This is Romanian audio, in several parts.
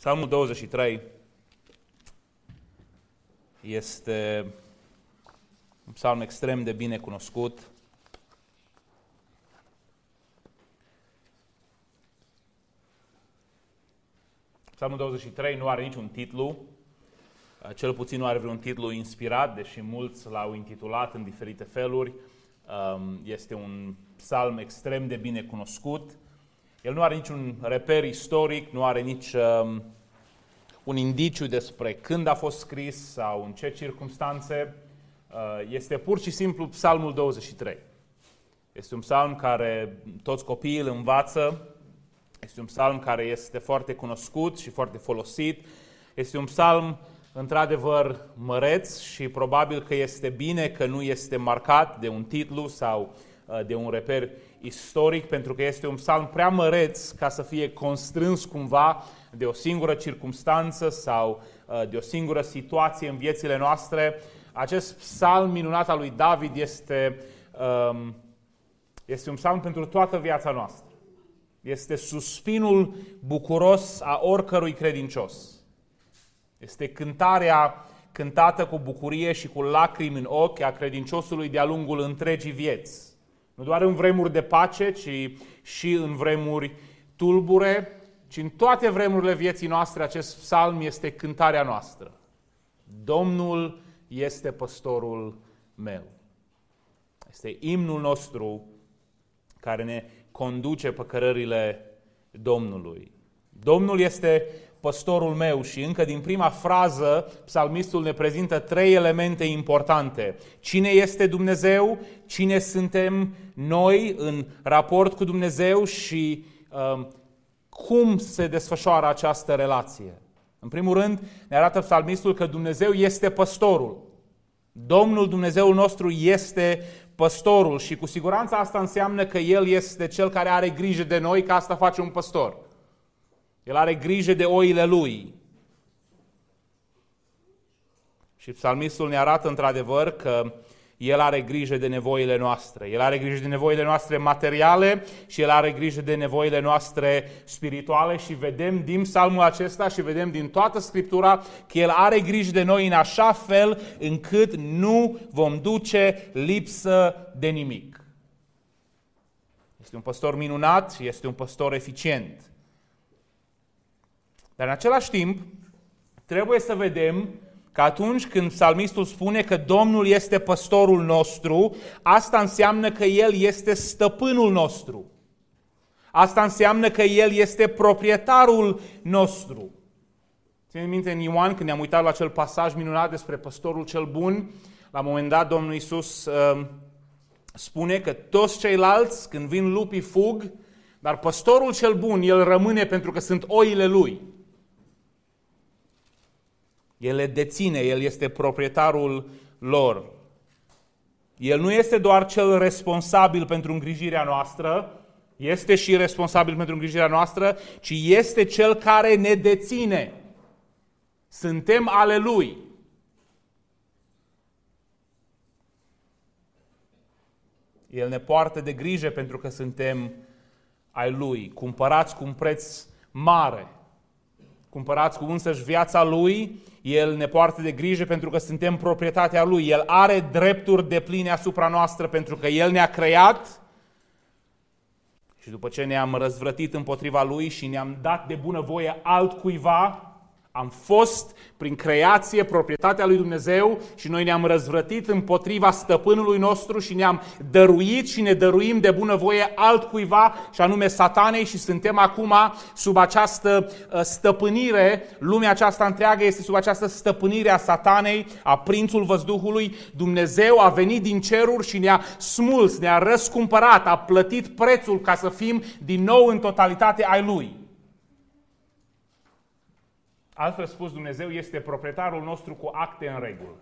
Psalmul 23 este un psalm extrem de bine cunoscut. Psalmul 23 nu are niciun titlu, cel puțin nu are vreun titlu inspirat, deși mulți l-au intitulat în diferite feluri. Este un psalm extrem de bine cunoscut. El nu are niciun reper istoric, nu are nici un indiciu despre când a fost scris sau în ce circumstanțe. Este pur și simplu psalmul 23. Este un psalm care toți copiii îl învață. Este un psalm care este foarte cunoscut și foarte folosit. Este un psalm într-adevăr măreț și probabil că este bine că nu este marcat de un titlu sau de un reper istoric, pentru că este un psalm prea măreț ca să fie constrâns cumva de o singură circumstanță sau de o singură situație în viețile noastre. Acest psalm minunat al lui David este un psalm pentru toată viața noastră. Este suspinul bucuros a oricărui credincios. Este cântarea cântată cu bucurie și cu lacrimi în ochi a credinciosului de-a lungul întregii vieți. Nu doar în vremuri de pace, ci și în vremuri tulbure, ci în toate vremurile vieții noastre acest psalm este cântarea noastră. Domnul este păstorul meu. Este imnul nostru care ne conduce pe cărările Domnului. Domnul este păstorul meu și încă din prima frază psalmistul ne prezintă trei elemente importante. Cine este Dumnezeu, cine suntem noi în raport cu Dumnezeu și cum se desfășoară această relație. În primul rând ne arată psalmistul că Dumnezeu este păstorul. Domnul Dumnezeul nostru este păstorul și cu siguranță asta înseamnă că El este Cel care are grijă de noi, că asta face un păstor. El are grijă de oile Lui. Și psalmistul ne arată într-adevăr că El are grijă de nevoile noastre. El are grijă de nevoile noastre materiale și El are grijă de nevoile noastre spirituale și vedem din psalmul acesta și vedem din toată Scriptura că El are grijă de noi în așa fel încât nu vom duce lipsă de nimic. Este un păstor minunat și este un păstor eficient. Dar în același timp, trebuie să vedem că atunci când psalmistul spune că Domnul este păstorul nostru, asta înseamnă că El este stăpânul nostru. Asta înseamnă că El este proprietarul nostru. Țineți minte în Ioan, când ne-am uitat la acel pasaj minunat despre păstorul cel bun, la un moment dat Domnul Iisus spune că toți ceilalți, când vin lupii, fug, dar păstorul cel bun, El rămâne pentru că sunt oile Lui. El le deține, El este proprietarul lor. El nu este doar cel responsabil pentru îngrijirea noastră, este și responsabil pentru îngrijirea noastră, ci este Cel care ne deține. Suntem ale Lui. El ne poartă de grijă pentru că suntem ai Lui, cumpărați cu un preț mare. Cumpărați cu însăși viața Lui, El ne poartă de grijă pentru că suntem proprietatea Lui. El are drepturi depline asupra noastră pentru că El ne-a creat și după ce ne-am răzvrătit împotriva Lui și ne-am dat de bunăvoie altcuiva, am fost prin creație proprietatea lui Dumnezeu și noi ne-am răzvrătit împotriva stăpânului nostru și ne-am dăruit și ne dăruim de bunăvoie altcuiva, și anume Satanei, și suntem acum sub această stăpânire. Lumea aceasta întreagă este sub această stăpânire a Satanei, a prințul văzduhului. Dumnezeu a venit din ceruri și ne-a smuls, ne-a răscumpărat, a plătit prețul ca să fim din nou în totalitate ai Lui. Altfel spus, Dumnezeu este proprietarul nostru cu acte în regulă.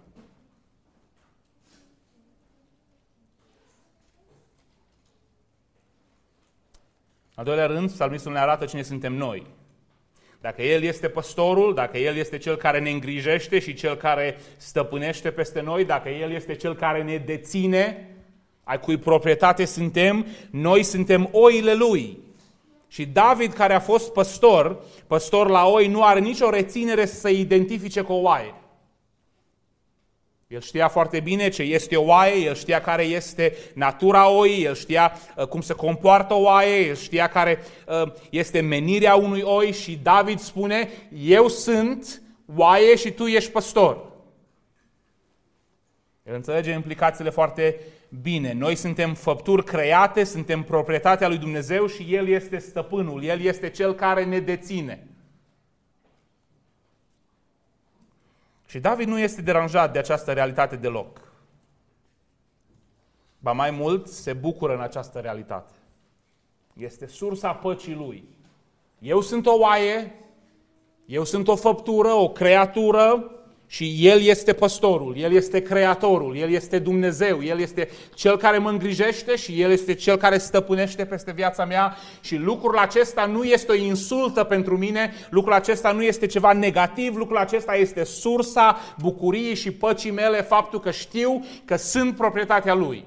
Al doilea rând, psalmistul ne arată cine suntem noi. Dacă El este păstorul, dacă El este Cel care ne îngrijește și Cel care stăpânește peste noi, dacă El este Cel care ne deține, ai cui proprietate suntem, noi suntem oile Lui. Și David, care a fost păstor la oi, nu are nicio reținere să se identifice cu o oaie. El știa foarte bine ce este o oaie, el știa care este natura oii, el știa cum se compoartă o oaie, el știa care este menirea unui oi și David spune, eu sunt oaie și tu ești păstor. El înțelege implicațiile foarte bine. Noi suntem făpturi create, suntem proprietatea lui Dumnezeu și El este stăpânul, El este Cel care ne deține. Și David nu este deranjat de această realitate deloc. Ba mai mult, se bucură în această realitate. Este sursa păcii lui. Eu sunt o oaie, eu sunt o făptură, o creatură și El este păstorul, El este creatorul, El este Dumnezeu, El este Cel care mă îngrijește și El este Cel care stăpânește peste viața mea și lucrul acesta nu este o insultă pentru mine, lucrul acesta nu este ceva negativ, lucrul acesta este sursa bucuriei și păcii mele, faptul că știu că sunt proprietatea Lui.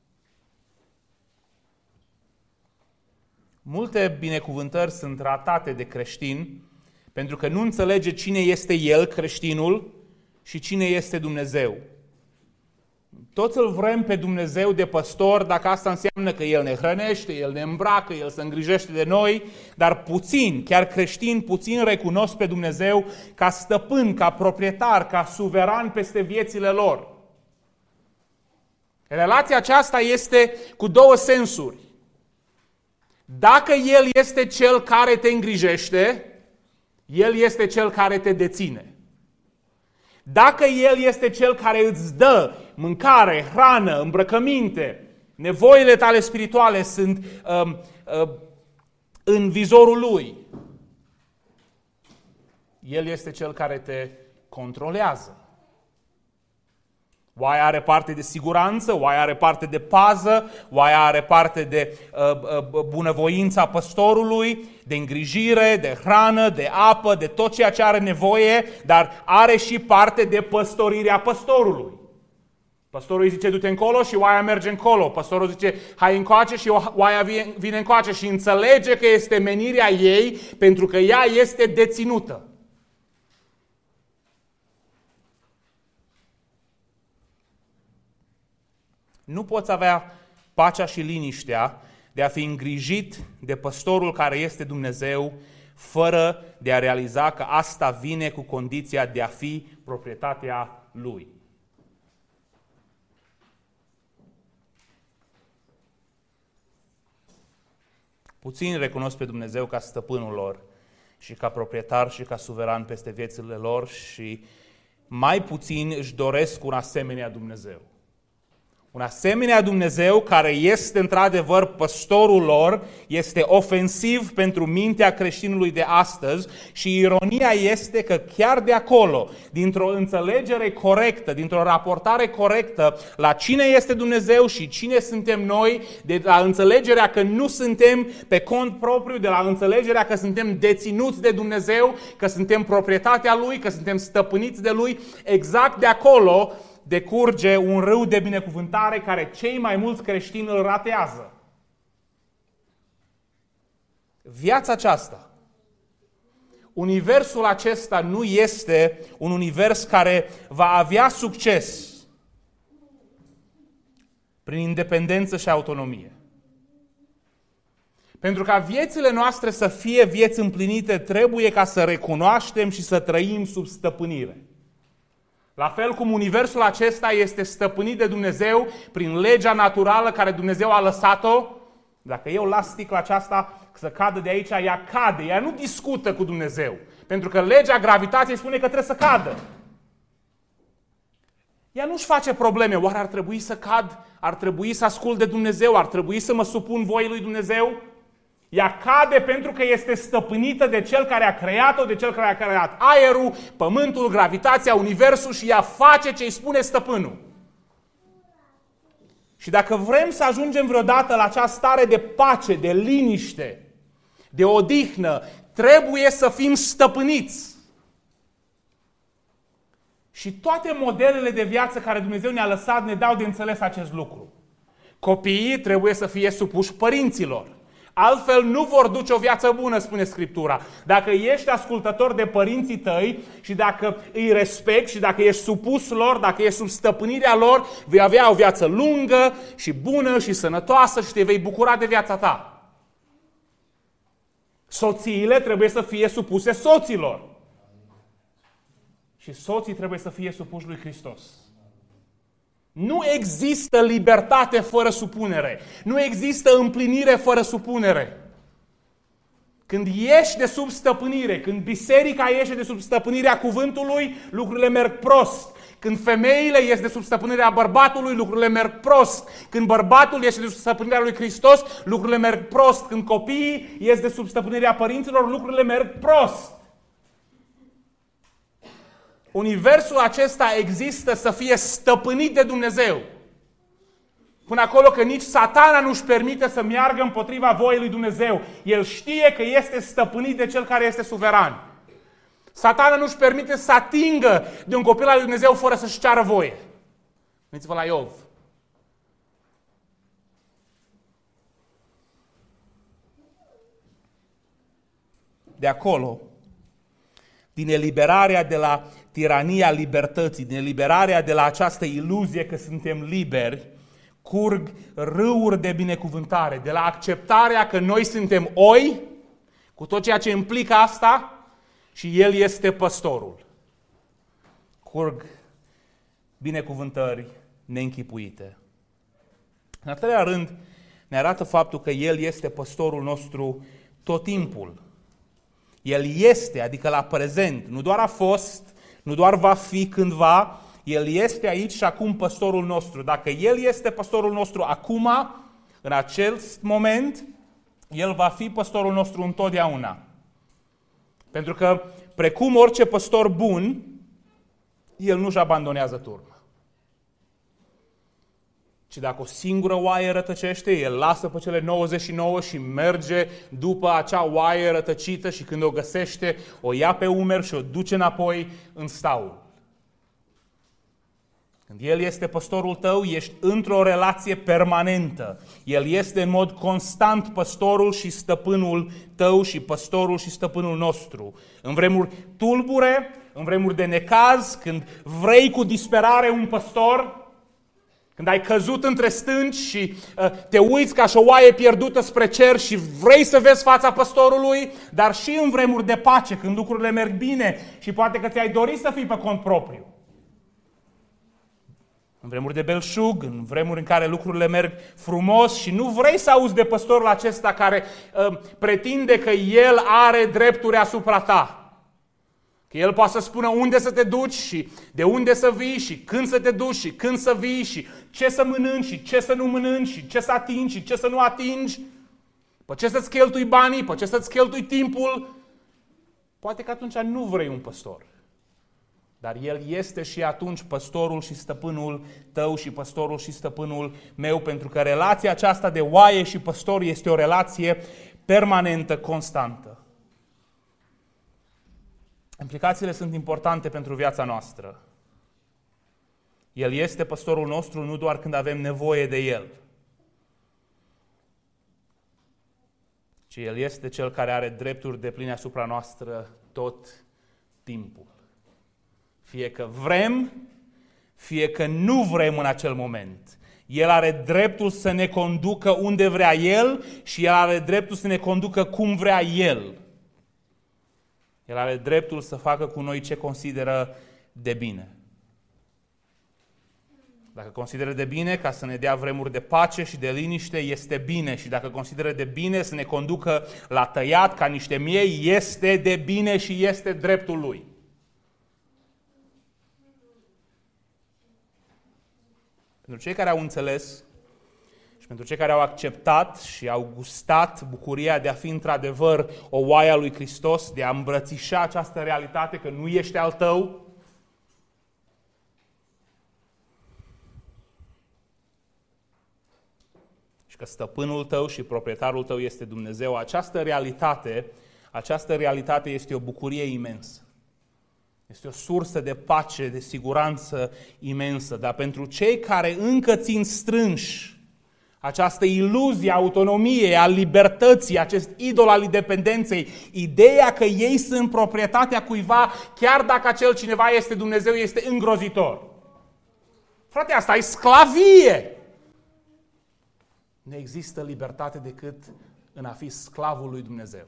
Multe binecuvântări sunt ratate de creștini pentru că nu înțelege cine este el, creștinul, și cine este Dumnezeu. Toți îl vrem pe Dumnezeu de păstor, dacă asta înseamnă că El ne hrănește, El ne îmbracă, El se îngrijește de noi, dar puțin, chiar creștini, puțin recunosc pe Dumnezeu ca stăpân, ca proprietar, ca suveran peste viețile lor. Relația aceasta este cu două sensuri. Dacă El este Cel care te îngrijește, El este Cel care te deține. Dacă El este Cel care îți dă mâncare, hrană, îmbrăcăminte, nevoile tale spirituale sunt în vizorul Lui, El este Cel care te controlează. Oaia are parte de siguranță, oaia are parte de pază, oaia are parte de bunăvoința păstorului, de îngrijire, de hrană, de apă, de tot ceea ce are nevoie, dar are și parte de păstorirea păstorului. Păstorul îi zice, du-te încolo și oaia merge încolo. Păstorul zice, hai încoace și oaia vine încoace și înțelege că este menirea ei pentru că ea este deținută. Nu poți avea pacea și liniștea de a fi îngrijit de păstorul care este Dumnezeu, fără de a realiza că asta vine cu condiția de a fi proprietatea Lui. Puțini recunosc pe Dumnezeu ca stăpânul lor și ca proprietar și ca suveran peste viețile lor și mai puțini își doresc un asemenea Dumnezeu. Un asemenea Dumnezeu care este într-adevăr păstorul lor este ofensiv pentru mintea creștinului de astăzi și ironia este că chiar de acolo, dintr-o înțelegere corectă, dintr-o raportare corectă la cine este Dumnezeu și cine suntem noi, de la înțelegerea că nu suntem pe cont propriu, de la înțelegerea că suntem deținuți de Dumnezeu, că suntem proprietatea Lui, că suntem stăpâniți de Lui, exact de acolo decurge un râu de binecuvântare care cei mai mulți creștini îl ratează. Viața aceasta, universul acesta nu este un univers care va avea succes prin independență și autonomie. Pentru ca viețile noastre să fie vieți împlinite, trebuie ca să recunoaștem și să trăim sub stăpânire. La fel cum universul acesta este stăpânit de Dumnezeu prin legea naturală care Dumnezeu a lăsat-o, dacă eu las sticla aceasta să cadă de aici, ea cade, ea nu discută cu Dumnezeu. Pentru că legea gravitației spune că trebuie să cadă. Ea nu-și face probleme, oare ar trebui să cad, ar trebui să ascult de Dumnezeu, ar trebui să mă supun voii lui Dumnezeu? Ea cade pentru că este stăpânită de Cel care a creat-o, de Cel care a creat aerul, pământul, gravitația, universul și ea face ce îi spune stăpânul. Și dacă vrem să ajungem vreodată la acea stare de pace, de liniște, de odihnă, trebuie să fim stăpâniți. Și toate modelele de viață care Dumnezeu ne-a lăsat ne dau de înțeles acest lucru. Copiii trebuie să fie supuși părinților. Altfel nu vor duce o viață bună, spune Scriptura. Dacă ești ascultător de părinții tăi și dacă îi respecti și dacă ești supus lor, dacă ești sub stăpânirea lor, vei avea o viață lungă și bună și sănătoasă și te vei bucura de viața ta. Soțiile trebuie să fie supuse soților. Și soții trebuie să fie supuși lui Hristos. Nu există libertate fără supunere. Nu există împlinire fără supunere. Când ieși de sub stăpânire, când biserica ieși de sub stăpânirea cuvântului, lucrurile merg prost. Când femeile ies de sub stăpânirea bărbatului, lucrurile merg prost. Când bărbatul ieși de sub stăpânirea lui Hristos, lucrurile merg prost. Când copiii ies de sub stăpânirea părinților, lucrurile merg prost. Universul acesta există să fie stăpânit de Dumnezeu. Până acolo că nici Satana nu-și permite să meargă împotriva voii lui Dumnezeu. El știe că este stăpânit de Cel care este suveran. Satana nu-și permite să atingă de un copil al lui Dumnezeu fără să-și ceară voie. Gândiți-vă la Iov. De acolo, din eliberarea de la tirania libertății, din eliberarea de la această iluzie că suntem liberi, curg râuri de binecuvântare, de la acceptarea că noi suntem oi, cu tot ceea ce implică asta, și El este păstorul. Curg binecuvântări neînchipuite. În al treilea rând, ne arată faptul că El este păstorul nostru tot timpul. El este, adică la prezent, nu doar a fost, nu doar va fi cândva, El este aici și acum păstorul nostru. Dacă El este păstorul nostru acum, în acest moment, El va fi păstorul nostru întotdeauna. Pentru că, precum orice păstor bun, El nu-și abandonează turma. Ci dacă o singură oaie rătăcește, El lasă pe cele 99 și merge după acea oaie rătăcită și când o găsește, o ia pe umeri și o duce înapoi în staul. Când El este păstorul tău, ești într-o relație permanentă. El este în mod constant păstorul și stăpânul tău și păstorul și stăpânul nostru. În vremuri tulbure, în vremuri de necaz, când vrei cu disperare un păstor, când ai căzut între stânci și te uiți ca și o oaie pierdută spre cer și vrei să vezi fața păstorului, dar și în vremuri de pace, când lucrurile merg bine și poate că ți-ai dorit să fii pe cont propriu. În vremuri de belșug, în vremuri în care lucrurile merg frumos și nu vrei să auzi de păstorul acesta care pretinde că el are drepturi asupra ta. Că el poate să spună unde să te duci și de unde să vii și când să te duci și când să vii și ce să mănânci și ce să nu mănânci și ce să atingi și ce să nu atingi. Pe ce să-ți cheltui banii, pe ce să-ți cheltui timpul. Poate că atunci nu vrei un păstor. Dar El este și atunci păstorul și stăpânul tău și păstorul și stăpânul meu, pentru că relația aceasta de oaie și păstor este o relație permanentă, constantă. Implicațiile sunt importante pentru viața noastră. El este păstorul nostru nu doar când avem nevoie de El, ci El este Cel care are drepturi depline asupra noastră tot timpul. Fie că vrem, fie că nu vrem în acel moment. El are dreptul să ne conducă unde vrea El și El are dreptul să ne conducă cum vrea El. El are dreptul să facă cu noi ce consideră de bine. Dacă consideră de bine ca să ne dea vremuri de pace și de liniște, este bine. Și dacă consideră de bine să ne conducă la tăiat ca niște miei, este de bine și este dreptul Lui. Pentru cei care au înțeles și pentru cei care au acceptat și au gustat bucuria de a fi într-adevăr o oaie a lui Hristos, de a îmbrățișa această realitate că nu ești al tău, și că stăpânul tău și proprietarul tău este Dumnezeu, această realitate este o bucurie imensă. Este o sursă de pace, de siguranță imensă. Dar pentru cei care încă țin strânși Această iluzie a autonomiei, a libertății, acest idol al independenței, ideea că ei sunt proprietatea cuiva, chiar dacă acel cineva este Dumnezeu, este îngrozitor. Frate, asta e sclavie! Nu există libertate decât în a fi sclavul lui Dumnezeu.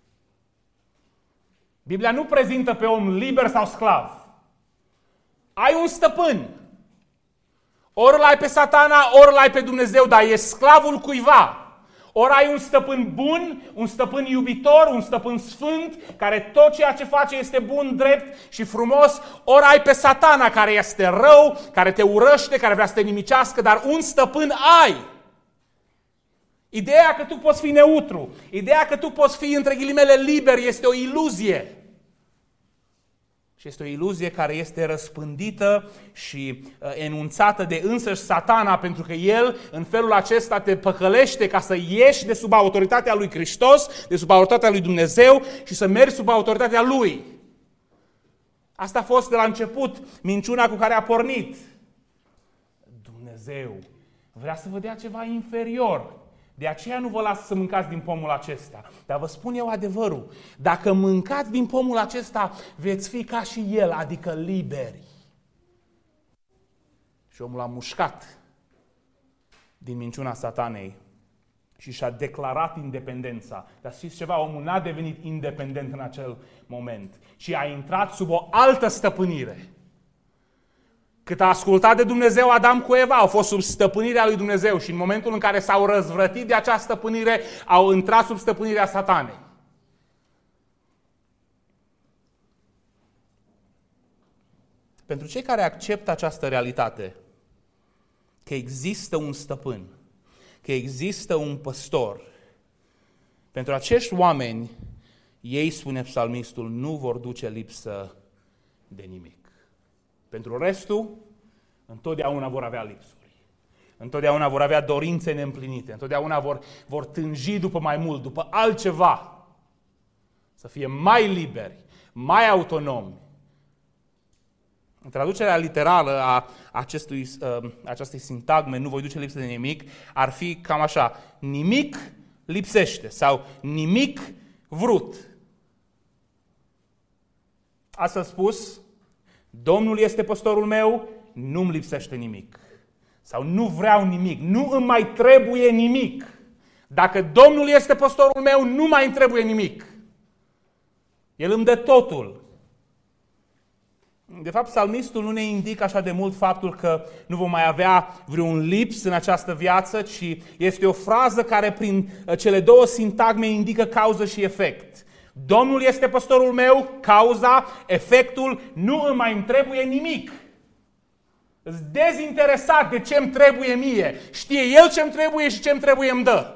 Biblia nu prezintă pe om liber sau sclav. Ai un stăpân. Ori îl ai pe Satana, ori îl ai pe Dumnezeu, dar ești sclavul cuiva. Ori ai un stăpân bun, un stăpân iubitor, un stăpân sfânt, care tot ceea ce face este bun, drept și frumos, ori ai pe Satana, care este rău, care te urăște, care vrea să te nimicească, dar un stăpân ai. Ideea că tu poți fi neutru, ideea că tu poți fi, între ghilimele, liber, este o iluzie. Și este o iluzie care este răspândită și enunțată de însăși Satana, pentru că el în felul acesta te păcălește ca să ieși de sub autoritatea lui Hristos, de sub autoritatea lui Dumnezeu și să mergi sub autoritatea lui. Asta a fost de la început minciuna cu care a pornit. Dumnezeu vrea să vă dea ceva inferior. De aceea nu vă las să mâncați din pomul acesta. Dar vă spun eu adevărul. Dacă mâncați din pomul acesta, veți fi ca și el, adică liberi. Și omul a mușcat din minciuna Satanei și și-a declarat independența. Dar știți ceva? Omul n-a devenit independent în acel moment, ci a intrat sub o altă stăpânire. Cât a ascultat de Dumnezeu Adam cu Eva, au fost sub stăpânirea lui Dumnezeu și în momentul în care s-au răzvrătit de această stăpânire, au intrat sub stăpânirea Satanei. Pentru cei care acceptă această realitate, că există un stăpân, că există un păstor, pentru acești oameni, ei, spune psalmistul, nu vor duce lipsă de nimic. Pentru restul, întotdeauna vor avea lipsuri. Întotdeauna vor avea dorințe neîmplinite. Întotdeauna vor tânji după mai mult, după altceva. Să fie mai liberi, mai autonomi. În traducerea literală a acestei sintagme, nu voi duce lipsă de nimic, ar fi cam așa: nimic lipsește sau nimic vrut. Astfel spus, Domnul este păstorul meu, nu-mi lipsește nimic. Sau nu vreau nimic, nu îmi mai trebuie nimic. Dacă Domnul este păstorul meu, nu mai îmi trebuie nimic. El îmi dă totul. De fapt, psalmistul nu ne indică așa de mult faptul că nu vom mai avea vreun lips în această viață, ci este o frază care prin cele două sintagme indică cauză și efect. Domnul este păstorul meu, cauza, efectul, nu îmi mai trebuie nimic. Îs dezinteresat de ce îmi trebuie mie. Știe El ce îmi trebuie și ce îmi trebuie îmi dă.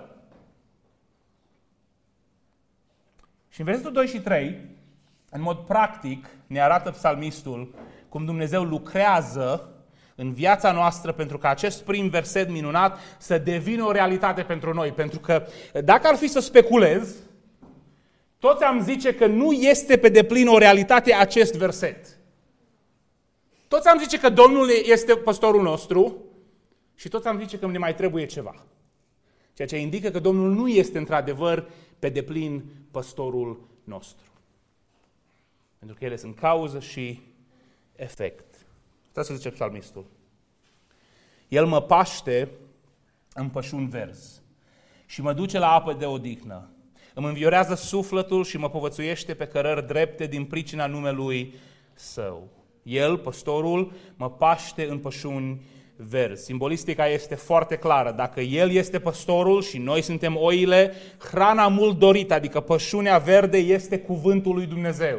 Și în versetul 2 și 3, în mod practic, ne arată psalmistul cum Dumnezeu lucrează în viața noastră pentru ca acest prim verset minunat să devină o realitate pentru noi. Pentru că dacă ar fi să speculez, toți am zice că nu este pe deplin o realitate acest verset. Toți am zice că Domnul este păstorul nostru și toți am zice că ne mai trebuie ceva. Ceea ce indică că Domnul nu este într-adevăr pe deplin păstorul nostru. Pentru că ele sunt cauză și efect. Trebuie să zice psalmistul. El mă paște în pășuni verzi și mă duce la apă de odihnă. Îmi înviorează sufletul și mă povățuiește pe cărări drepte din pricina numelui Său. El, păstorul, mă paște în pășuni verzi. Simbolistica este foarte clară. Dacă El este păstorul și noi suntem oile, hrana mult dorită, adică pășunea verde, este cuvântul lui Dumnezeu.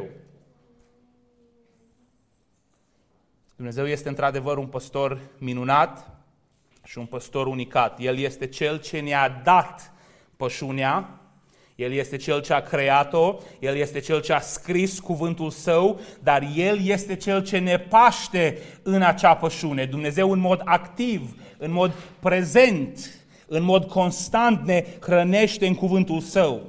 Dumnezeu este într-adevăr un păstor minunat și un păstor unicat. El este Cel ce ne-a dat pășunea, El este Cel ce a creat-o, El este Cel ce a scris cuvântul Său, dar El este Cel ce ne paște în acea pășune. Dumnezeu în mod activ, în mod prezent, în mod constant ne hrănește în cuvântul Său.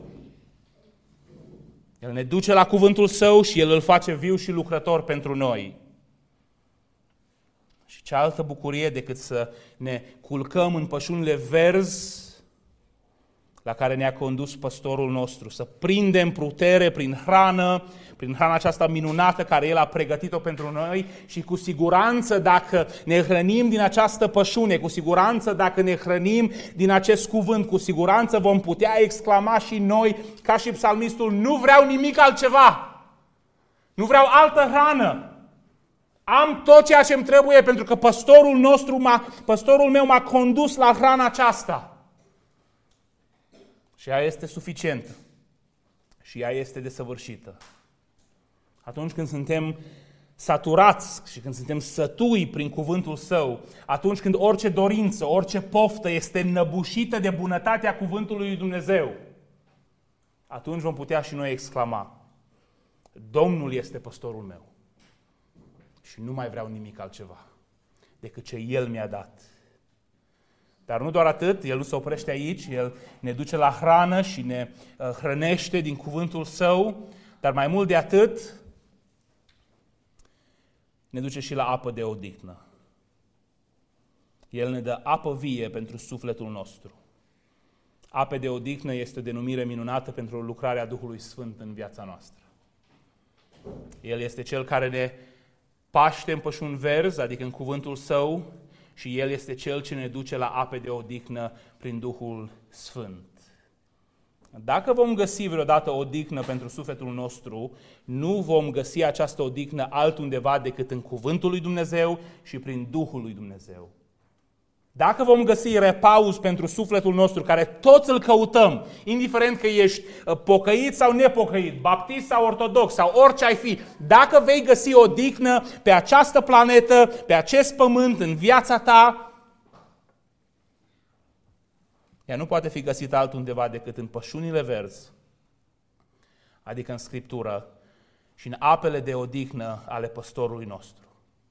El ne duce la cuvântul Său și El îl face viu și lucrător pentru noi. Și ce altă bucurie decât să ne culcăm în pășunile verzi la care ne-a condus păstorul nostru, să prindem putere prin hrana aceasta minunată care El a pregătit-o pentru noi și cu siguranță dacă ne hrănim din această pășune, cu siguranță dacă ne hrănim din acest cuvânt, cu siguranță vom putea exclama și noi, ca și psalmistul, nu vreau nimic altceva, nu vreau altă hrană. Am tot ceea ce îmi trebuie pentru că păstorul meu m-a condus la hrana aceasta. Și ea este suficientă. Și ea este desăvârșită. Atunci când suntem saturați și când suntem sătui prin cuvântul Său, atunci când orice dorință, orice poftă este înnăbușită de bunătatea cuvântului lui Dumnezeu, atunci vom putea și noi exclama: Domnul este păstorul meu și nu mai vreau nimic altceva decât ce El mi-a dat. Dar nu doar atât, El nu se oprește aici, El ne duce la hrană și ne hrănește din cuvântul Său, dar mai mult de atât, ne duce și la apă de odihnă. El ne dă apă vie pentru sufletul nostru. Apă de odihnă este o denumire minunată pentru lucrarea Duhului Sfânt în viața noastră. El este Cel care ne paște în pășuni verzi, adică în cuvântul Său, și El este Cel ce ne duce la ape de odihnă prin Duhul Sfânt. Dacă vom găsi vreodată odihnă pentru sufletul nostru, nu vom găsi această odihnă altundeva decât în cuvântul lui Dumnezeu și prin Duhul lui Dumnezeu. Dacă vom găsi repaus pentru sufletul nostru, care toți îl căutăm, indiferent că ești pocăit sau nepocăit, baptist sau ortodox sau orice ai fi, dacă vei găsi odihnă pe această planetă, pe acest pământ, în viața ta, ea nu poate fi găsită altundeva decât în pășunile verzi, adică în Scriptură și în apele de odihnă ale păstorului nostru.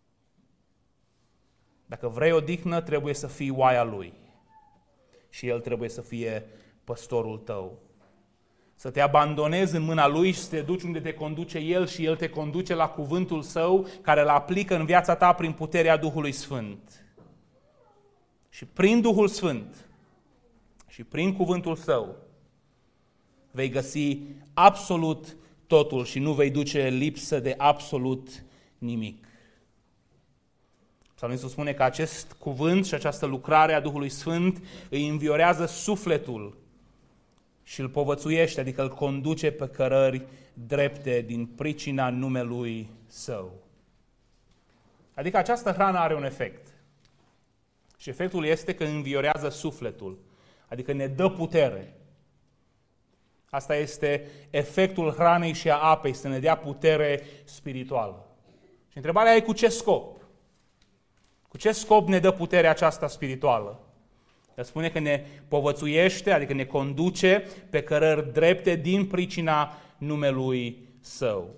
Dacă vrei odihnă, trebuie să fii oaia Lui și El trebuie să fie păstorul tău. Să te abandonezi în mâna Lui și să te duci unde te conduce El și El te conduce la cuvântul Său care îl aplică în viața ta prin puterea Duhului Sfânt. Și prin Duhul Sfânt și prin cuvântul Său vei găsi absolut totul și nu vei duce lipsă de absolut nimic. Psalmistul spune că acest cuvânt și această lucrare a Duhului Sfânt îi înviorează sufletul și îl povățuiește, adică îl conduce pe cărări drepte din pricina numelui Său. Adică această hrană are un efect. Și efectul este că înviorează sufletul, adică ne dă putere. Asta este efectul hranei și a apei, să ne dea putere spirituală. Și întrebarea e cu ce scop? Cu ce scop ne dă puterea aceasta spirituală? El spune că ne povățuiește, adică ne conduce pe cărări drepte din pricina numelui Său.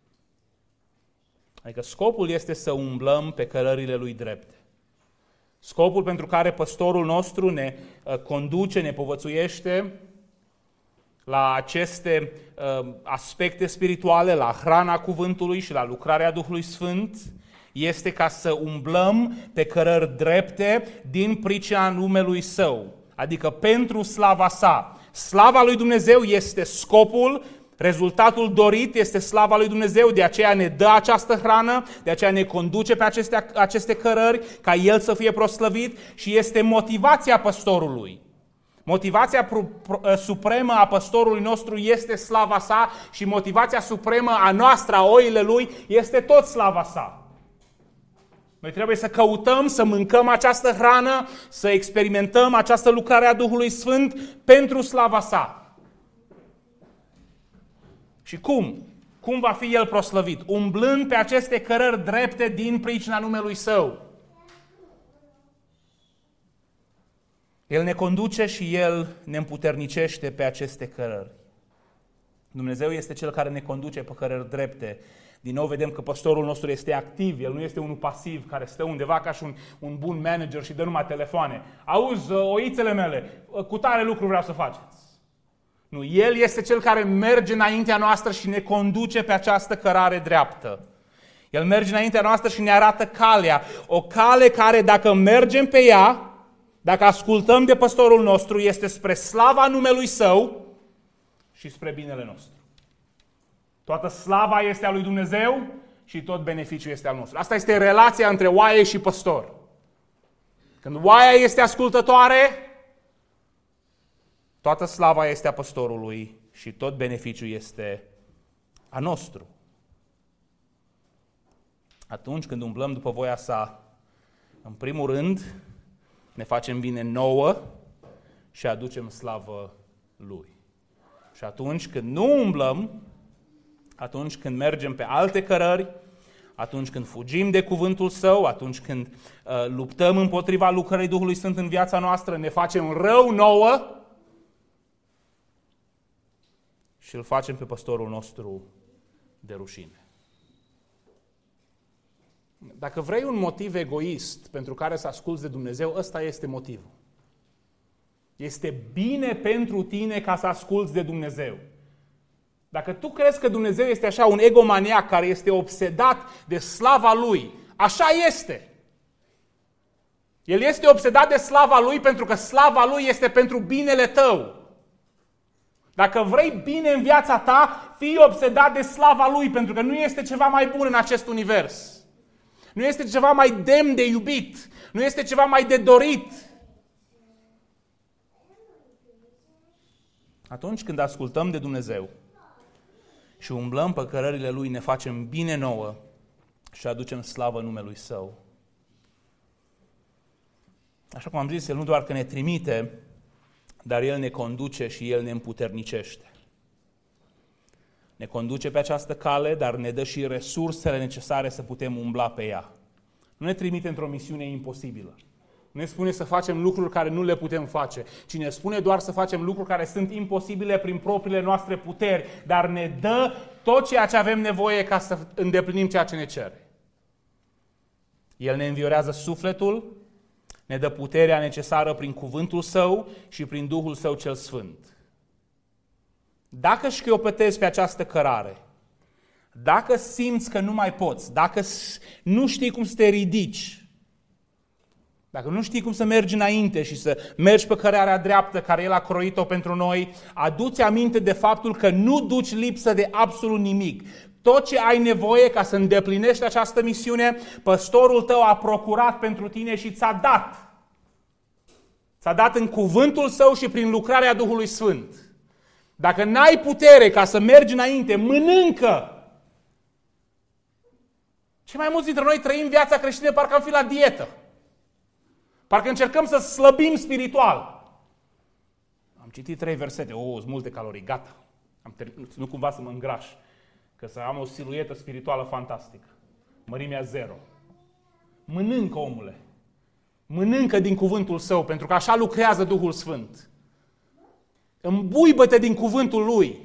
Adică scopul este să umblăm pe cărările Lui drepte. Scopul pentru care păstorul nostru ne conduce, ne povățuiește la aceste aspecte spirituale, la hrana cuvântului și la lucrarea Duhului Sfânt, este ca să umblăm pe cărări drepte din pricina numelui Său, adică pentru slava Sa. Slava lui Dumnezeu este scopul, rezultatul dorit este slava lui Dumnezeu, de aceea ne dă această hrană, de aceea ne conduce pe aceste cărări, ca El să fie proslăvit și este motivația păstorului. Motivația supremă a păstorului nostru este slava Sa și motivația supremă a noastră, a oile Lui, este tot slava Sa. Noi trebuie să căutăm, să mâncăm această hrană, să experimentăm această lucrare a Duhului Sfânt pentru slava Sa. Și cum? Cum va fi El proslăvit? Umblând pe aceste cărări drepte din pricina numelui Său. El ne conduce și El ne împuternicește pe aceste cărări. Dumnezeu este Cel care ne conduce pe cărări drepte. Din nou vedem că păstorul nostru este activ, el nu este unul pasiv care stă undeva ca și un bun manager și dă numai telefoane. Auzi, oițele mele, cu tare lucru vreau să faceți. Nu, El este Cel care merge înaintea noastră și ne conduce pe această cărare dreaptă. El merge înaintea noastră și ne arată calea. O cale care, dacă mergem pe ea, dacă ascultăm de păstorul nostru, este spre slava numelui Său și spre binele nostru. Toată slava este a lui Dumnezeu și tot beneficiul este al nostru. Asta este relația între oaie și păstor. Când oaia este ascultătoare, toată slava este a păstorului și tot beneficiul este a nostru. Atunci când umblăm după voia sa, în primul rând, ne facem bine nouă și aducem slavă Lui. Și atunci când nu umblăm, atunci când mergem pe alte cărări, atunci când fugim de cuvântul Său, atunci când luptăm împotriva lucrării Duhului Sfânt în viața noastră, ne facem rău nouă și îl facem pe păstorul nostru de rușine. Dacă vrei un motiv egoist pentru care să asculți de Dumnezeu, ăsta este motivul. Este bine pentru tine ca să asculți de Dumnezeu. Dacă tu crezi că Dumnezeu este așa un egomaniac care este obsedat de slava Lui, așa este. El este obsedat de slava Lui pentru că slava Lui este pentru binele tău. Dacă vrei bine în viața ta, fii obsedat de slava Lui, pentru că nu este ceva mai bun în acest univers. Nu este ceva mai demn de iubit. Nu este ceva mai de dorit. Atunci când ascultăm de Dumnezeu și umblăm pe cărările Lui, ne facem bine nouă și aducem slavă numelui Său. Așa cum am zis, El nu doar că ne trimite, dar El ne conduce și El ne împuternicește. Ne conduce pe această cale, dar ne dă și resursele necesare să putem umbla pe ea. Nu ne trimite într-o misiune imposibilă. Nu ne spune să facem lucruri care nu le putem face, ci ne spune doar să facem lucruri care sunt imposibile prin propriile noastre puteri, dar ne dă tot ceea ce avem nevoie ca să îndeplinim ceea ce ne cere. El ne înviorează sufletul, ne dă puterea necesară prin cuvântul Său și prin Duhul Său cel Sfânt. Dacă șchiopătezi pe această cărare, dacă simți că nu mai poți, dacă nu știi cum să te ridici, dacă nu știi cum să mergi înainte și să mergi pe cărarea dreaptă care El a croit-o pentru noi, adu-ți aminte de faptul că nu duci lipsă de absolut nimic. Tot ce ai nevoie ca să îndeplinești această misiune, păstorul tău a procurat pentru tine și ți-a dat. Ți-a dat în cuvântul Său și prin lucrarea Duhului Sfânt. Dacă n-ai putere ca să mergi înainte, mănâncă! Cei mai mulți dintre noi trăim viața creștină parcă am fi la dietă. Parcă încercăm să slăbim spiritual. Am citit 3 versete, sunt multe calorii, gata. Nu cumva să mă îngraș, că să am o siluetă spirituală fantastică. Mărimea 0. Mănâncă, omule. Mănâncă din cuvântul Său, pentru că așa lucrează Duhul Sfânt. Îmbuibă-te din cuvântul Lui.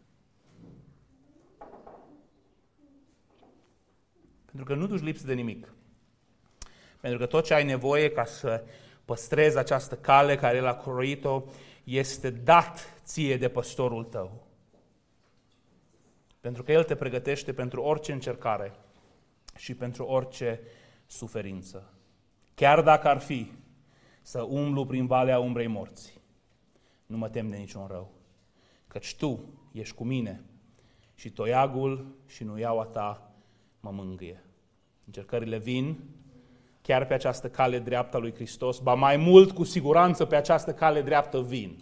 Pentru că nu duci lipsă de nimic. Pentru că tot ce ai nevoie ca să păstrezi această cale care El a croit-o este dat ție de păstorul tău. Pentru că El te pregătește pentru orice încercare și pentru orice suferință. Chiar dacă ar fi să umblu prin valea umbrei morții, nu mă tem de niciun rău, căci Tu ești cu mine și toiagul și nuiaua Ta mă mângâie. Încercările vin chiar pe această cale dreaptă a lui Hristos, ba mai mult cu siguranță pe această cale dreaptă vin.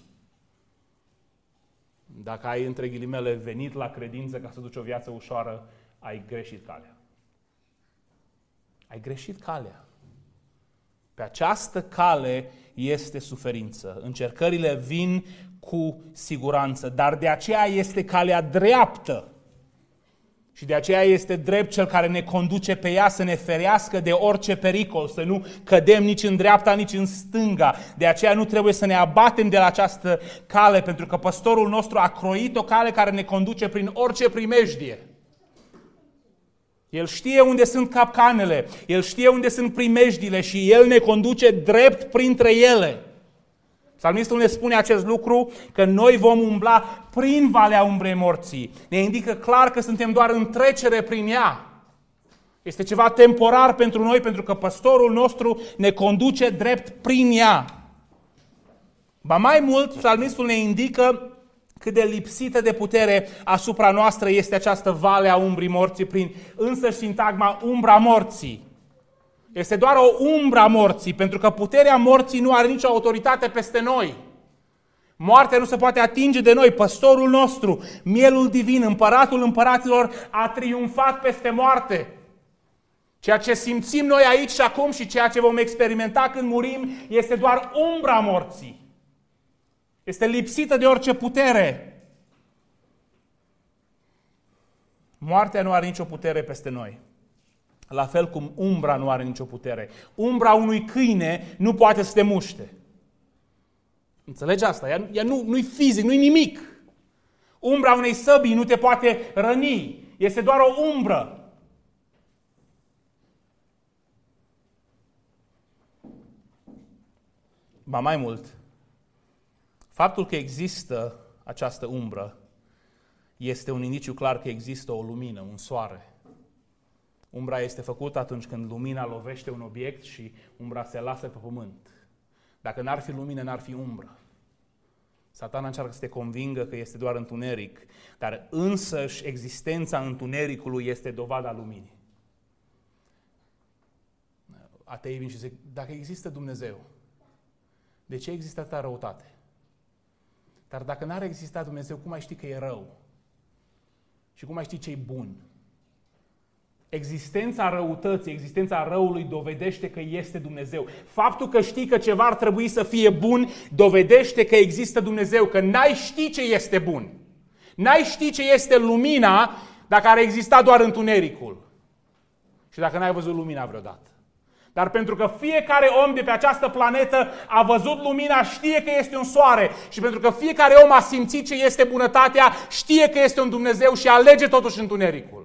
Dacă ai, între ghilimele, venit la credință ca să duci o viață ușoară, ai greșit calea. Ai greșit calea. Pe această cale este suferință. Încercările vin cu siguranță, dar de aceea este calea dreaptă. Și de aceea este drept Cel care ne conduce pe ea să ne ferească de orice pericol, să nu cădem nici în dreapta, nici în stânga. De aceea nu trebuie să ne abatem de la această cale, pentru că păstorul nostru a croit o cale care ne conduce prin orice primejdie. El știe unde sunt capcanele, El știe unde sunt primejdile și El ne conduce drept printre ele. Psalmistul ne spune acest lucru, că noi vom umbla prin valea umbrei morții. Ne indică clar că suntem doar în trecere prin ea. Este ceva temporar pentru noi, pentru că păstorul nostru ne conduce drept prin ea. Ba mai mult, psalmistul ne indică cât de lipsită de putere asupra noastră este această vale a umbrii morții, prin însăși sintagma umbra morții. Este doar o umbra morții, pentru că puterea morții nu are nicio autoritate peste noi. Moartea nu se poate atinge de noi. Păstorul nostru, mielul divin, împăratul împăraților, a triumfat peste moarte. Ceea ce simțim noi aici și acum și ceea ce vom experimenta când murim este doar umbra morții. Este lipsită de orice putere. Moartea nu are nicio putere peste noi. La fel cum umbra nu are nicio putere. Umbra unui câine nu poate să te muște. Înțelegi asta? Ea nu-i fizic, nu-i nimic. Umbra unei săbii nu te poate răni. Este doar o umbră. Ba mai mult, faptul că există această umbră este un indiciu clar că există o lumină, un soare. Umbra este făcută atunci când lumina lovește un obiect și umbra se lasă pe pământ. Dacă n-ar fi lumină, n-ar fi umbră. Satana încearcă să te convingă că este doar întuneric, dar însăși existența întunericului este dovada luminii. Ateii vin și zic, dacă există Dumnezeu, de ce există atâta răutate? Dar dacă n-ar exista Dumnezeu, cum ai ști că e rău? Și cum ai ști ce e bun? Existența răutății, existența răului dovedește că este Dumnezeu. Faptul că știi că ceva ar trebui să fie bun dovedește că există Dumnezeu, că n-ai ști ce este bun. N-ai ști ce este lumina dacă ar exista doar întunericul. Și dacă n-ai văzut lumina vreodată. Dar pentru că fiecare om de pe această planetă a văzut lumina, știe că este un soare. Și pentru că fiecare om a simțit ce este bunătatea, știe că este un Dumnezeu și alege totuși întunericul.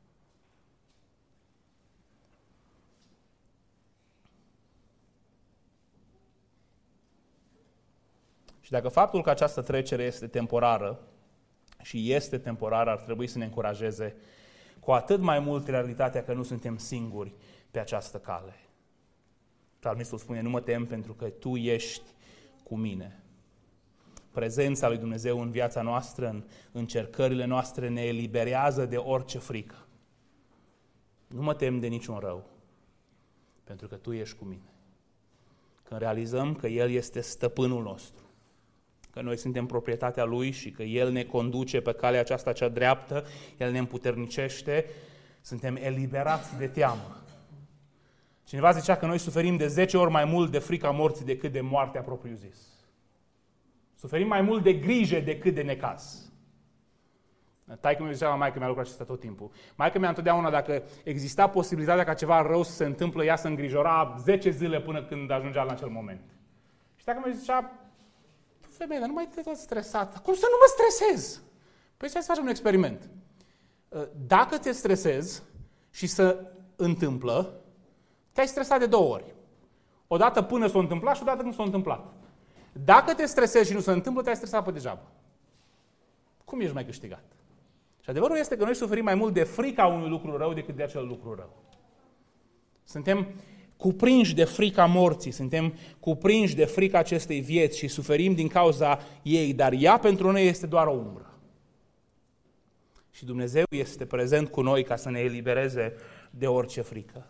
Și dacă faptul că această trecere este temporară și este temporară, ar trebui să ne încurajeze cu atât mai mult realitatea că nu suntem singuri pe această cale. Psalmistul spune, nu mă tem pentru că Tu ești cu mine. Prezența lui Dumnezeu în viața noastră, în încercările noastre, ne eliberează de orice frică. Nu mă tem de niciun rău, pentru că Tu ești cu mine. Când realizăm că El este stăpânul nostru, că noi suntem proprietatea Lui și că El ne conduce pe calea aceasta cea dreaptă, El ne împuternicește, suntem eliberați de teamă. Cineva zicea că noi suferim de 10 ori mai mult de frica morții decât de moartea propriu-zis. Suferim mai mult de grijă decât de necaz. Taică-mi zicea la maică-mea lucrul acesta tot timpul. Maică-mea întotdeauna, dacă exista posibilitatea ca ceva rău să se întâmplă, ea se îngrijora 10 zile până când ajungea la acel moment. Și taică-mi zicea, femeie, dar nu mai te tot stresat. Cum să nu mă stresez? Păi să facem un experiment. Dacă te stresezi și se întâmplă, te-ai stresat de 2 ori. O dată până s-a întâmplat și o dată când s-a întâmplat. Dacă te stresezi și nu se întâmplă, te-ai stresat pe degeaba. Cum ești mai câștigat? Și adevărul este că noi suferim mai mult de frica unui lucru rău decât de acel lucru rău. Suntem cuprinși de frica morții, suntem cuprinși de frica acestei vieți și suferim din cauza ei, dar ea pentru noi este doar o umbră. Și Dumnezeu este prezent cu noi ca să ne elibereze de orice frică.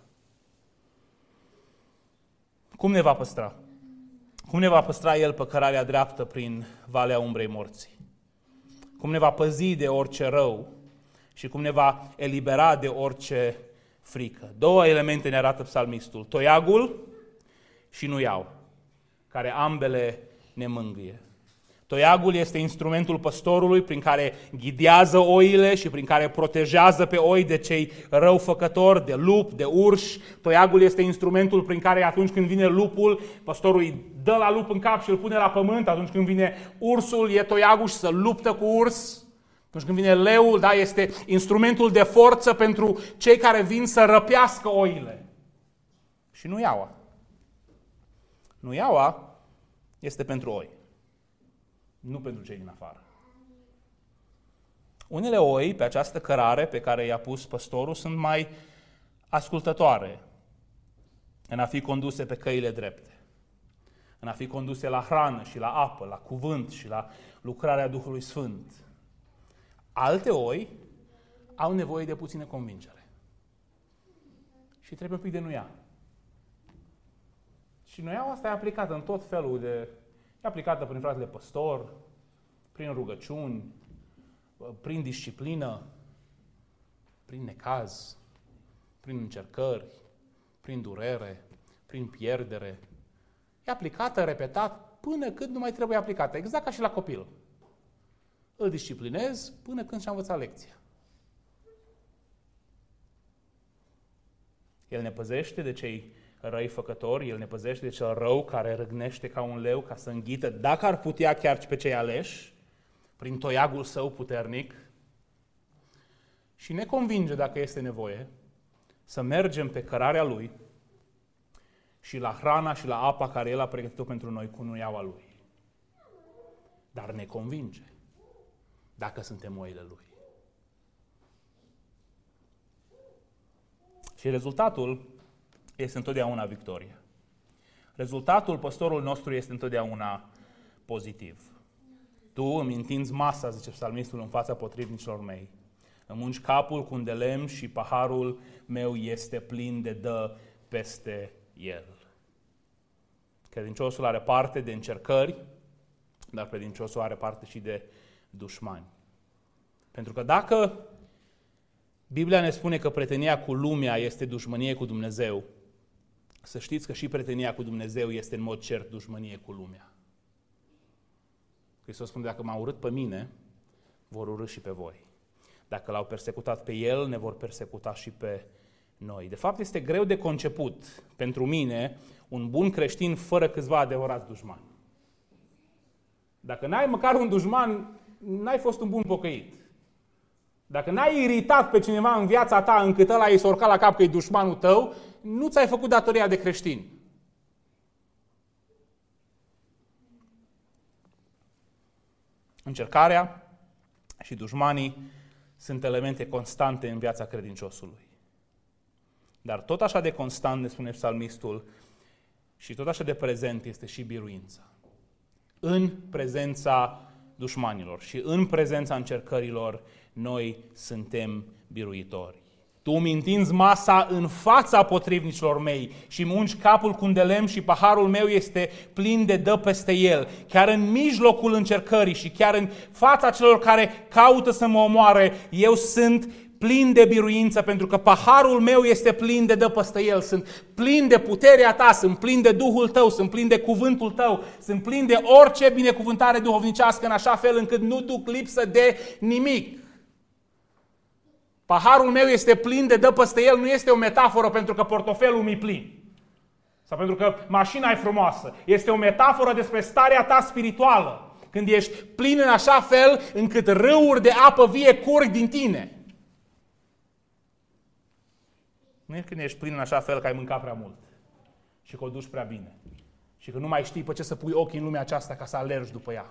Cum ne va păstra? Cum ne va păstra El pe cărarea dreaptă prin valea umbrei morții? Cum ne va păzi de orice rău și cum ne va elibera de orice frică? 2 elemente ne arată psalmistul, toiagul și nuiau, care ambele ne mângâie. Toiagul este instrumentul păstorului prin care ghidează oile și prin care protejează pe oi de cei răufăcători, de lup, de urși. Toiagul este instrumentul prin care atunci când vine lupul, păstorul îi dă la lup în cap și îl pune la pământ. Atunci când vine ursul, e toiagul și se luptă cu urs. Atunci când vine leul, da, este instrumentul de forță pentru cei care vin să răpească oile. Și nuiaua. Nuiaua este pentru oi. Nu pentru cei din afară. Unele oi pe această cărare pe care i-a pus păstorul sunt mai ascultătoare în a fi conduse pe căile drepte, în a fi conduse la hrană și la apă, la cuvânt și la lucrarea Duhului Sfânt. Alte oi au nevoie de puțină convingere și trebuie un pic de nuia. Și nuiaua asta e aplicată în tot felul de... E aplicată prin fratele păstor, prin rugăciuni, prin disciplină, prin necaz, prin încercări, prin durere, prin pierdere. E aplicată, repetat, până când nu mai trebuie aplicată. Exact ca și la copil. Îl disciplinez până când și-a învățat lecția. El ne păzește de cei răifăcători, El ne păzește de cel rău care râgnește ca un leu ca să înghită, dacă ar putea chiar pe cei aleși, prin toiagul Său puternic, și ne convinge, dacă este nevoie, să mergem pe cărarea Lui și la hrana și la apa care El a pregătit-o pentru noi cu nuiaua Lui. Dar ne convinge dacă suntem oile Lui. Și rezultatul este întotdeauna victorie. Rezultatul păstorul nostru este întotdeauna pozitiv. Tu îmi întinzi masa, zice psalmistul, în fața potrivnicilor mei. Îmi ungi capul cu un de lemn și paharul meu este plin de dă peste el. Credinciosul are parte de încercări, dar credinciosul are parte și de dușmani. Pentru că dacă Biblia ne spune că prietenia cu lumea este dușmănie cu Dumnezeu, să știți că și prietenia cu Dumnezeu este în mod cert dușmănie cu lumea. Hristos spune, dacă m-au urât pe mine, vor urâ și pe voi. Dacă l-au persecutat pe El, ne vor persecuta și pe noi. De fapt, este greu de conceput pentru mine un bun creștin fără câțiva adevărați dușmani. Dacă n-ai măcar un dușman, n-ai fost un bun pocăit. Dacă n-ai iritat pe cineva în viața ta încât ăla i s-a urcat la cap că e dușmanul tău, nu ți-ai făcut datoria de creștin. Încercarea și dușmanii sunt elemente constante în viața credinciosului. Dar tot așa de constant, ne spune psalmistul, și tot așa de prezent este și biruința. În prezența dușmanilor și în prezența încercărilor, noi suntem biruitori. Tu îmi întinzi masa în fața potrivnicilor mei și îmi ungi capul cu un de lemn și paharul meu este plin de dă peste el. Chiar în mijlocul încercării și chiar în fața celor care caută să mă omoare, eu sunt plin de biruință pentru că paharul meu este plin de dă peste el. Sunt plin de puterea ta, sunt plin de Duhul tău, sunt plin de cuvântul tău, sunt plin de orice binecuvântare duhovnicească în așa fel încât nu duc lipsă de nimic. Paharul meu este plin de dă peste el, nu este o metaforă pentru că portofelul mi-e plin. Sau pentru că mașina e frumoasă. Este o metaforă despre starea ta spirituală. Când ești plin în așa fel încât râuri de apă vie curg din tine. Nu e când ești plin în așa fel că ai mâncat prea mult. Și că o duci prea bine. Și că nu mai știi pe ce să pui ochii în lumea aceasta ca să alergi după ea.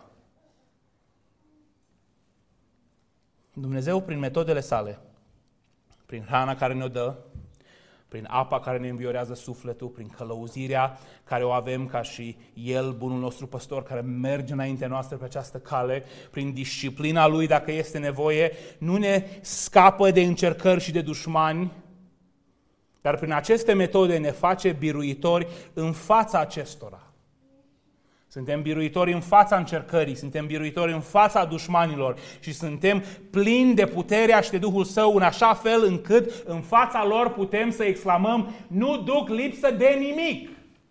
Dumnezeu, prin metodele sale, prin hrana care ne-o dă, prin apa care ne înviorează sufletul, prin călăuzirea care o avem ca și El, bunul nostru păstor, care merge înaintea noastră pe această cale, prin disciplina Lui, dacă este nevoie, nu ne scapă de încercări și de dușmani, dar prin aceste metode ne face biruitori în fața acestora. Suntem biruitori în fața încercării, suntem biruitori în fața dușmanilor și suntem plini de puterea și de Duhul Său în așa fel încât în fața lor putem să exclamăm: nu duc lipsă de nimic.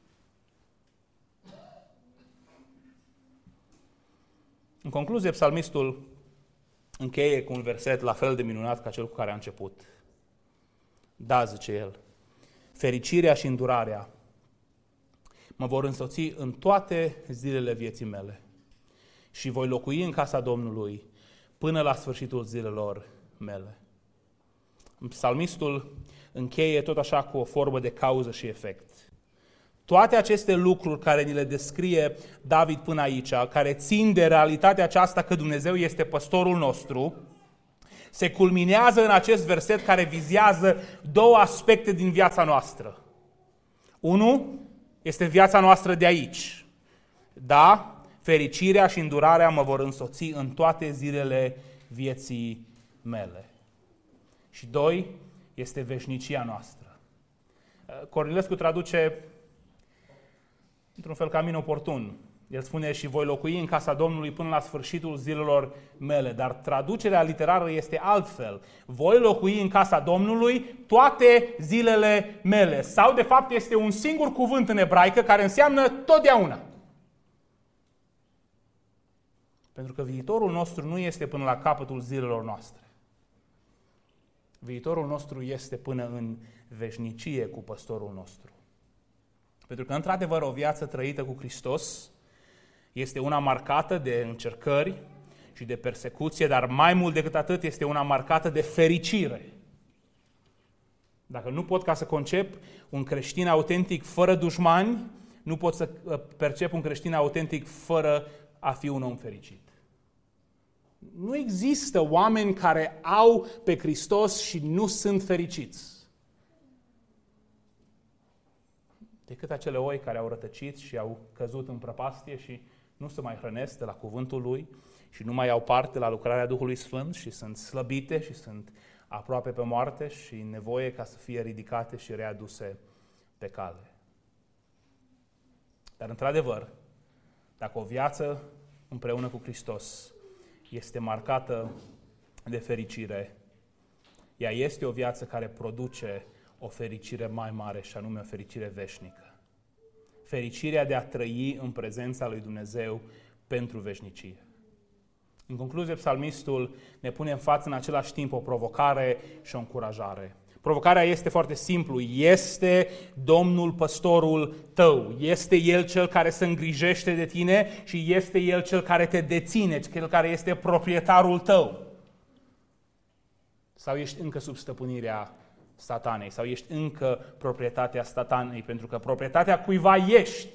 În concluzie, psalmistul încheie cu un verset la fel de minunat ca cel cu care a început. Da, zice el, fericirea și îndurarea mă vor însoți în toate zilele vieții mele și voi locui în casa Domnului până la sfârșitul zilelor mele. Psalmistul încheie tot așa cu o formă de cauză și efect. Toate aceste lucruri care ni le descrie David până aici, care țin de realitatea aceasta că Dumnezeu este păstorul nostru, se culminează în acest verset care vizează două aspecte din viața noastră. Unu este viața noastră de aici. Da, fericirea și îndurarea mă vor însoți în toate zilele vieții mele. Și doi, este veșnicia noastră. Cornilescu traduce într-un fel cam inoportun. El spune și voi locui în casa Domnului până la sfârșitul zilelor mele, dar traducerea literară este altfel. Voi locui în casa Domnului toate zilele mele. Sau de fapt este un singur cuvânt în ebraică care înseamnă totdeauna. Pentru că viitorul nostru nu este până la capătul zilelor noastre. Viitorul nostru este până în veșnicie cu păstorul nostru. Pentru că, într-adevăr, o viață trăită cu Hristos este una marcată de încercări și de persecuție, dar mai mult decât atât este una marcată de fericire. Dacă nu pot ca să concep un creștin autentic fără dușmani, nu pot să percep un creștin autentic fără a fi un om fericit. Nu există oameni care au pe Hristos și nu sunt fericiți. Decât acele oi care au rătăcit și au căzut în prăpastie și nu se mai hrănesc de la cuvântul Lui și nu mai au parte la lucrarea Duhului Sfânt și sunt slăbite și sunt aproape pe moarte și nevoie ca să fie ridicate și readuse pe cale. Dar, într-adevăr, dacă o viață împreună cu Hristos este marcată de fericire, ea este o viață care produce o fericire mai mare și anume o fericire veșnică. Fericirea de a trăi în prezența lui Dumnezeu pentru veșnicie. În concluzie, psalmistul ne pune în față în același timp o provocare și o încurajare. Provocarea este foarte simplu. Este Domnul păstorul tău. Este El cel care se îngrijește de tine și este El cel care te deține, cel care este proprietarul tău. Sau ești încă sub stăpânirea Satanei, sau ești încă proprietatea Satanei, pentru că proprietatea cuiva ești.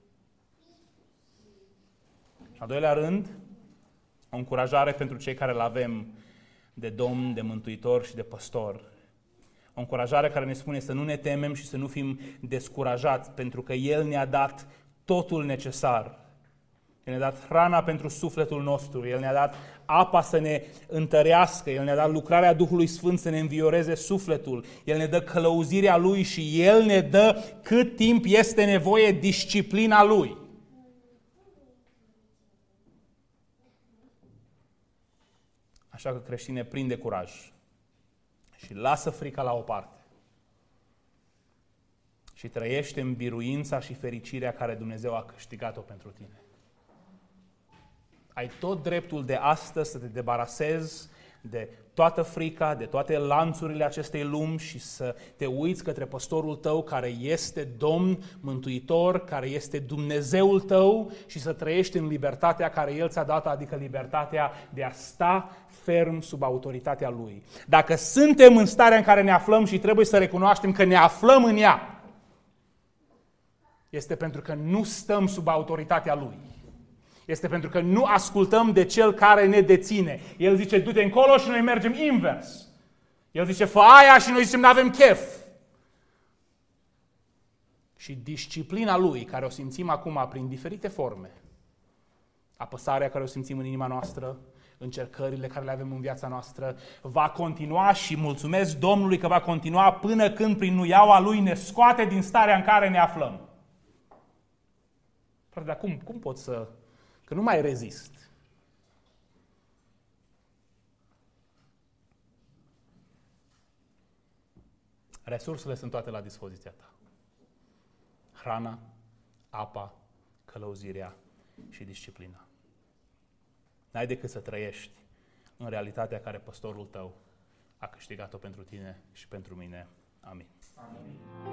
Al doilea rând, o încurajare pentru cei care îl avem de Domn, de Mântuitor și de Păstor. O încurajare care ne spune să nu ne temem și să nu fim descurajați, pentru că El ne-a dat totul necesar. El ne-a dat hrana pentru sufletul nostru, El ne-a dat apa să ne întărească, El ne-a dat lucrarea Duhului Sfânt să ne învioreze sufletul, El ne dă călăuzirea Lui și El ne dă cât timp este nevoie disciplina Lui. Așa că creștine, prinde curaj și lasă frica la o parte și trăiește în biruința și fericirea care Dumnezeu a câștigat-o pentru tine. Ai tot dreptul de astăzi să te debarasezi de toată frica, de toate lanțurile acestei lumi și să te uiți către păstorul tău care este Domn, Mântuitor, care este Dumnezeul tău și să trăiești în libertatea care El ți-a dat, adică libertatea de a sta ferm sub autoritatea Lui. Dacă suntem în starea în care ne aflăm și trebuie să recunoaștem că ne aflăm în ea, este pentru că nu stăm sub autoritatea Lui. Este pentru că nu ascultăm de Cel care ne deține. El zice, du-te încolo și noi mergem invers. El zice, fă aia și noi zicem, n-avem chef. Și disciplina Lui, care o simțim acum prin diferite forme, apăsarea care o simțim în inima noastră, încercările care le avem în viața noastră, va continua și mulțumesc Domnului că va continua până când prin nuiaua Lui ne scoate din starea în care ne aflăm. Frate, dar cum pot să... Că nu mai rezist. Resursele sunt toate la dispoziția ta. Hrana, apa, călăuzirea și disciplina. N-ai decât să trăiești în realitatea care păstorul tău a câștigat-o pentru tine și pentru mine. Amin. Amin.